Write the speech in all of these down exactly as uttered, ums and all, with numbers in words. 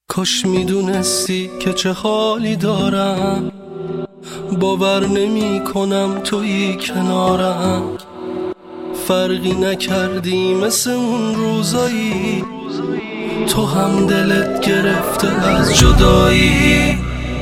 کاش میدونستی که چه حالی دارم، باور نمی کنم تویی کنارم. فرقی نکردی مثل اون روزایی، تو هم دلت گرفته از جدایی.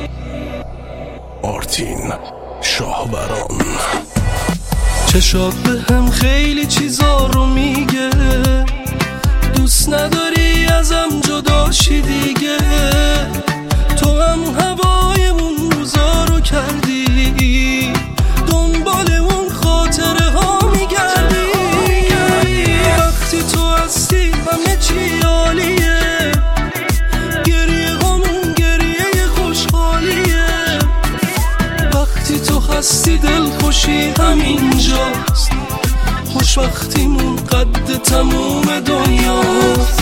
آرتین شاهوران. چشات به هم خیلی چیزا رو میگه، دوست نداری ازم جداشی دیگه. تو هم هوای اون روزا رو کردی، دنبال اون خاطره ها میگردی. وقتی تو هستی همه چی عالیه، گریه همون گریه خوشحالیه. وقتی تو هستی دل خوشی همینجاست، خوشبختیمون قد تموم دنیاست.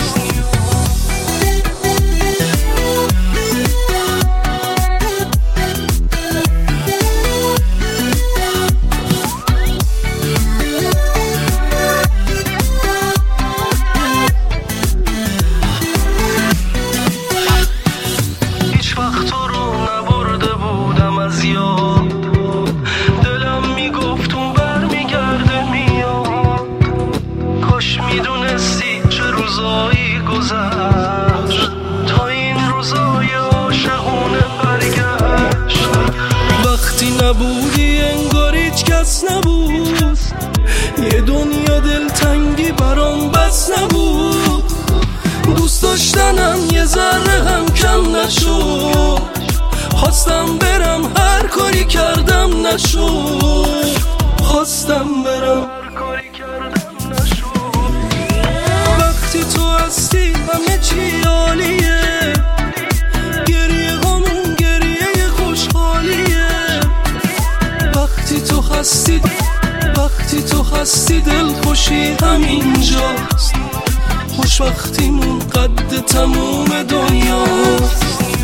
هیچ وقت تو رو نبرده بودم از یاد، دلم میگفت اون برمیگرده میاد. کاش میدونستی چه روزایی گذشت، تا این روزای عاشقونه برگشت. وقتی نبودی انگار هیچ کس نبود، یه دنیا دلتنگی برام بس نبود. دوست داشتنم یه ذره هم کم نشد، خواستم برم هر کاری کردم نشد. خواستم برم هر کاری کردم نشد. وقتی تو هستی همه چی عالیه، گریه همون گریه خوشحالیه. وقتی تو هستی وقتی تو هستی دل خوشی همینجاست، خوشبختیمون قد تموم دنیاست.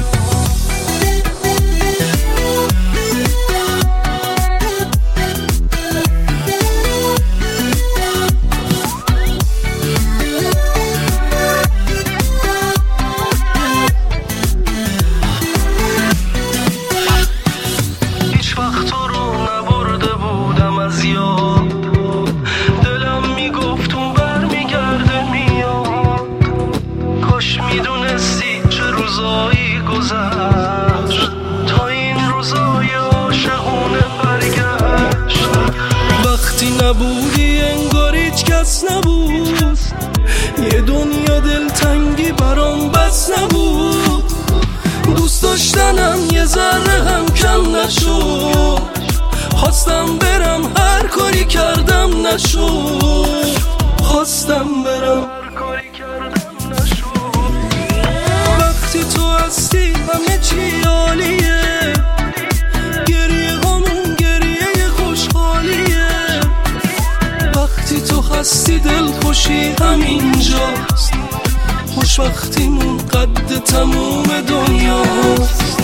هیچ وقت تو رو نبرده بودم از یاد، دلم میگفت اون برمیگرده میاد. کاش میدونستی چه روزایی گذشت، تا این روزای عاشقونه برگشت. وقتی نبودی انگار هیچ کس نبود، یه دنیا دلتنگی برام بس نبود. دوست داشتنم یه ذره هم کم نشد، خواستم برم هر کاری کردم نشد. خواستم برم هر کاری کردم نشد. وقتی تو هستی همه چی عالیه، گریه همون گریه خوشحالیه. وقتی تو هستی دل خوشی همینجاست، خوشبختیمون قد تموم دنیاست.